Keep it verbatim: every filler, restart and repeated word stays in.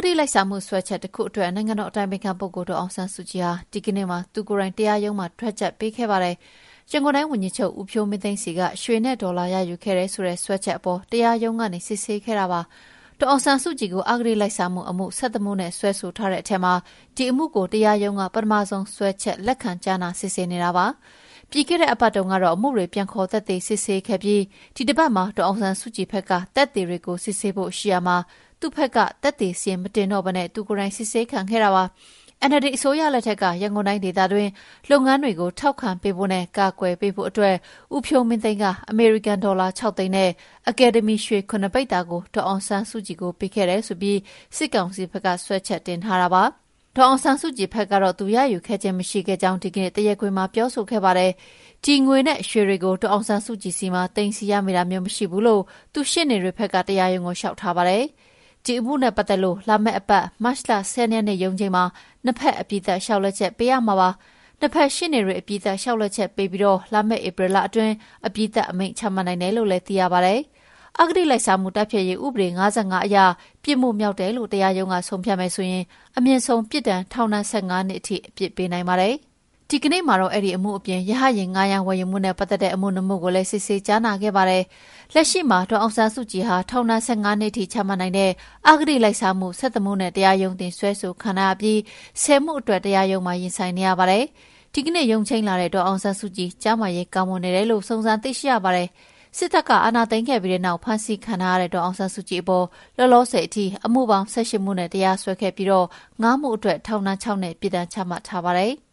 တိလိုက်စားမှုဆွဲချက်တစ်ခုအတွက်နိုင်ငံတော်အတိုင်ပင်ခံပုဂ္ဂိုလ်ဒေါ်အောင်ဆန်းစုကြည်ဟာဒီကနေ့မှာသူကိုယ်တိုင်တရားရုံးမှာထွက်ချက်ပေးခဲ့ပါတယ်။ရန်ကုန်တိုင်းဝန်ကြီးချုပ်ဦးဖြိုးမင်းသိန်းစီကရွှေနဲ့ဒေါ်လာရယူခဲ့တဲ့ဆိုတဲ့ဆွဲချက်အပေါ်တရားရုံးကနေစစ်ဆေးခဲ့တာပါ။ဒေါ်အောင်ဆန်းစုကြည်ကိုအဂတိလိုက်စားမှုအမှုဆက်သမှုနဲ့ဆွဲဆိုထားတဲ့အထက်မှာဒီအမှုကိုတရားရုံးကပထမဆုံးဆွဲချက်လက်ခံကြားနာစစ်ဆေးနေတာပါ။ပြီးခဲ့တဲ့အပတ်တုန်းကတော့အမှုတွေပြန်ခေါ်သက်သေစစ်ဆေးခဲ့ပြီးဒီတစ်ပတ်မှာဒေါ်အောင်ဆန်းစုကြည်ဘက်ကသက်သေတွေကိုစစ်ဆေးဖို့ရှိရမှာသူ့ဘက်ကသက်သေစီရင်မတင်တော့ဘဲနဲ့သူကိုယ်တိုင်စစ်ဆေးခံခဲ့တာပါ။ အန် အယ်လ် ဒီ အစိုးရလက်ထက်ကရန်ကုန်တိုင်းဒေသတွင်းလုပ်ငန်းတွေကိုထောက်ခံပေးဖို့နဲ့ကာကွယ်ပေးဖို့အတွက်ဦးဖြိုးမင်းသိန်းကအမေရိကန်ဒေါ်လာ၆သိန်းနဲ့အကယ်ဒမီရွှေခုနှစ်ပိဿာကိုဒေါ်အောင်ဆန်းစုကြည်ကိုပေးခဲ့တယ်ဆိုပြီးစစ်ကောင်စီဘက်ကဆွဲချက်တင်ထားတာပါ။ဒေါ်အောင်ဆန်းစုကြည်ဘက်ကတော့သူရယူခဲ့ခြင်းမရှိခဲ့ကြောင်းဒီကနေ့တရားခွင်မှာပြောဆိုခဲ့ပါတယ်။ဒီငွေနဲ့ရွှေတွေကိုဒေါ်အောင်ဆန်းစုကြည်စီမှာတင်စီရမိတာမျိုးမရှိဘူးလို့သူရှင်းနေတွေဘက်ကတရားရုံးကိုလျှောက်ထားပါတယ်။ဒီအမှုနဲ့ပတ်သက်လို့လာမယ့်အပတ်မတ်လဆယ်ရက်နေ့ရုံးချိန်မှာနှစ်ဖက်အပြည်သက်လျှောက်လက်ချက်ပေးရမှာပါ။နှစ်ဖက်ရှင်းနေတွေအပြည်သက်လျှောက်လက်ချက်ပေးပြီးတော့လာမယ့်ဧပြီလအတွင်းအပြည်သက်အမိန့်ချမှတ်နိုင်တယ်လို့လည်းသိရပါတယ်။အဂတိလိုက်စားမှုတပ်ဖြတ်ရေးဥပဒေ၅၅အရပြစ်မှုမြောက်တယ်လို့တရားရုံးကဆုံးဖြတ်မယ်ဆိုရင်အမြင့်ဆုံးပြစ်ဒဏ်ထောင်ဒဏ်၁၅နှစ်အထိအပြစ်ပေးနိုင်ပါတယ်။ဒီကနေ့မှာတော့အဲ့ဒီအမှုအပြင်ရဟရင်ငါးရန်ဝယ်ယူမှုနဲ့ပတ်သက်တဲ့အမှုနှမှုကိုလည်းစစ်ဆေးကြားနာခဲ့ပါတယ်။လက်ရှိမှာဒေါ်အောင်ဆန်းစုကြည်ဟာထောင်ဒဏ်၁၅နှစ်ထိချမှတ်နိုင်တဲ့အဂတိလိုက်စားမှုဆက်သမှုနဲ့တရားရုံးတင်ဆွဲဆိုခံရပြီးဆယ်မှုအတွက်တရားရုံးမှာရင်ဆိုင်နေရပါတယ်။ဒီကနေ့ရုံးချိန်လာတဲ့ဒေါ်အောင်ဆန်းစုကြည်ကြားမှာရေးကောင်းမွန်နေတယ်လို့စုံစမ်းသိရှိရပါတယ်။စစ်တပ်ကအာဏာသိမ်းခဲ့ပြီးတဲ့နောက်ဖမ်းဆီးခံထားရတဲ့ဒေါ်အောင်ဆန်းစုကြည်အပေါ်လောလောဆယ်အထိအမှုပေါင်း၁၈မှုနဲ့တရားစွဲခဲ့ပြီးတော့ငါးမှုအတွက်ထောင်ဒဏ်၆နှစ်ပြည်ဒဏ်ချမှတ်ထားပါတယ်။